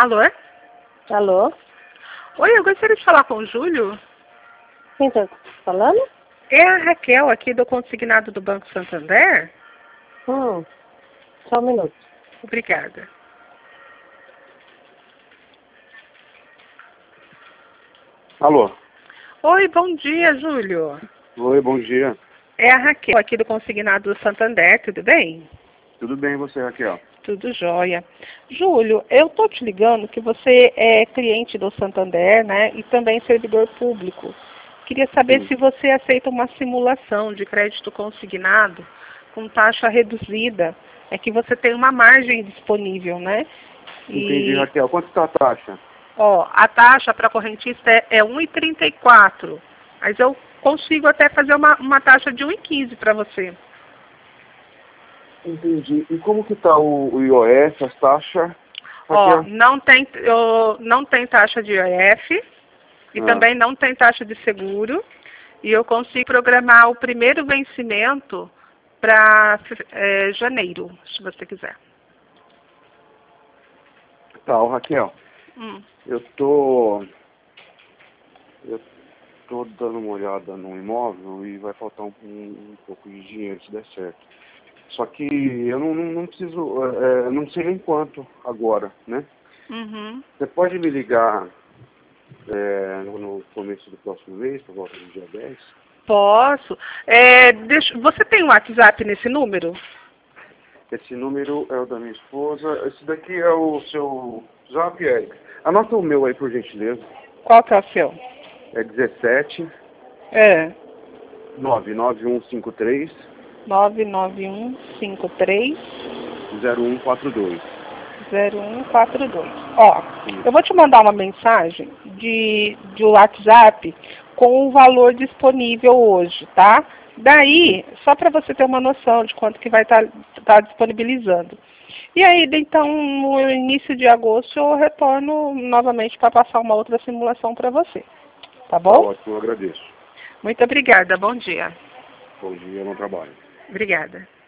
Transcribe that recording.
Alô? Alô? Oi, eu gostaria de falar com o Júlio. Quem tá falando? É a Raquel aqui do consignado do Banco Santander. Só um minuto. Obrigada. Alô? Oi, bom dia, Júlio. Oi, bom dia. É a Raquel aqui do consignado do Santander, tudo bem? Tudo bem, e você, Raquel? Tudo jóia. Júlio, eu tô te ligando que você é cliente do Santander, né? E também servidor público. Queria saber Sim. se você aceita uma simulação de crédito consignado com taxa reduzida. É que você tem uma margem disponível, né? Entendi, Raquel. Quanto está a taxa? Ó, a taxa para correntista é 1,34. Mas eu consigo até fazer uma taxa de 1,15 para você. Entendi. E como que está o IOF, as taxas? Ó, Raquel? não tem taxa de IOF e também não tem taxa de seguro. E eu consigo programar o primeiro vencimento para janeiro, se você quiser. Tá, ô, Raquel. Hum. Eu tô dando uma olhada no imóvel e vai faltar um pouco de dinheiro se der certo. Só que eu não preciso, não sei nem quanto agora, né? Uhum. Você pode me ligar no começo do próximo mês, por volta do dia 10? Posso. Você tem um WhatsApp nesse número? Esse número é o da minha esposa. Esse daqui é o seu Zap, Érica. Anota o meu aí, por gentileza. Qual que é o seu? É 17 É. 99153 99153 0142. 0142. Ó, eu vou te mandar uma mensagem de WhatsApp com o valor disponível hoje, tá? Daí, só para você ter uma noção de quanto que vai estar disponibilizando. E aí, então, no início de agosto, eu retorno novamente para passar uma outra simulação para você. Tá Tá bom? ótimo, eu agradeço. Muito obrigada. Bom dia. Bom dia, bom trabalho. Obrigada.